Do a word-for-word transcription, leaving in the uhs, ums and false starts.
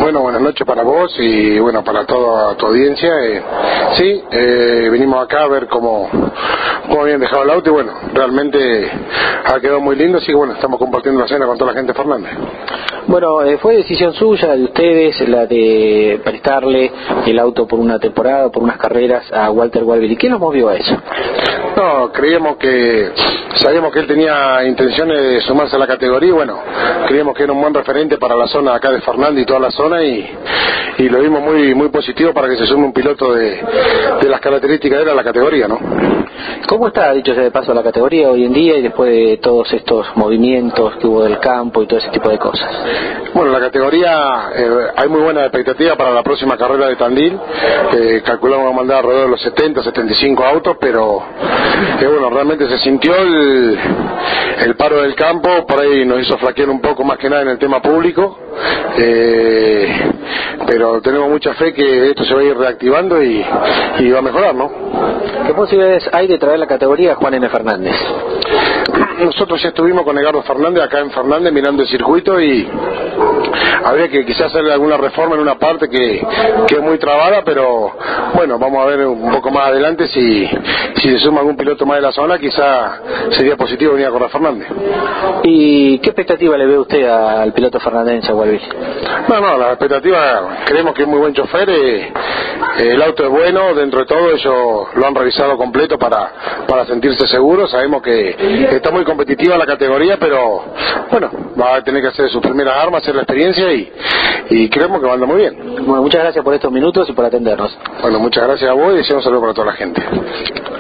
Bueno, buenas noches para vos y bueno, para toda tu audiencia. Eh, sí, eh, venimos acá a ver cómo, cómo habían dejado el auto y bueno, realmente ha quedado muy lindo, así que bueno, estamos compartiendo la cena con toda la gente de Fernández. Bueno, eh, fue decisión suya, de ustedes, la de prestarle el auto por una temporada, por unas carreras a Walter Walberi. ¿Qué nos movió a eso? No, creíamos que, sabíamos que él tenía intenciones de sumarse a la categoría y bueno, creíamos que era un buen referente para la zona acá de Fernández y toda la zona y, y lo vimos muy muy positivo para que se sume un piloto de, de las características de él a la categoría, ¿no? ¿Cómo está, dicho sea de paso, la categoría hoy en día y después de todos estos movimientos que hubo del campo y todo ese tipo de cosas? Bueno, la categoría, eh, hay muy buena expectativa para la próxima carrera de Tandil. Eh, calculamos que vamos a mandar alrededor de los setenta, setenta y cinco autos, pero eh, bueno, realmente se sintió el, el paro del campo, por ahí nos hizo flaquear un poco más que nada en el tema público, eh, pero tenemos mucha fe que esto se va a ir reactivando y, y va a mejorar, ¿no? ¿Qué posibilidades hay de traer la categoría a Juan N. Fernández? Nosotros ya estuvimos con Edgardo Fernández acá en Fernández mirando el circuito y habría que quizás hacerle alguna reforma en una parte que, que es muy trabada, pero bueno, vamos a ver un poco más adelante si, si se suma algún piloto más de la zona, quizás sería positivo venir a correr Fernández. ¿Y qué expectativa le ve usted al piloto fernández Walberi? No, no, la expectativa, creemos que es muy buen chofer, eh, el auto es bueno, dentro de todo ellos lo han revisado completo para, para sentirse seguros, sabemos que está muy competitiva la categoría, pero bueno, va a tener que hacer sus primeras armas, hacer la experiencia y, y creemos que va a andar muy bien. Bueno, muchas gracias por estos minutos y por atendernos. Bueno, muchas gracias a vos y deseo un saludo para toda la gente.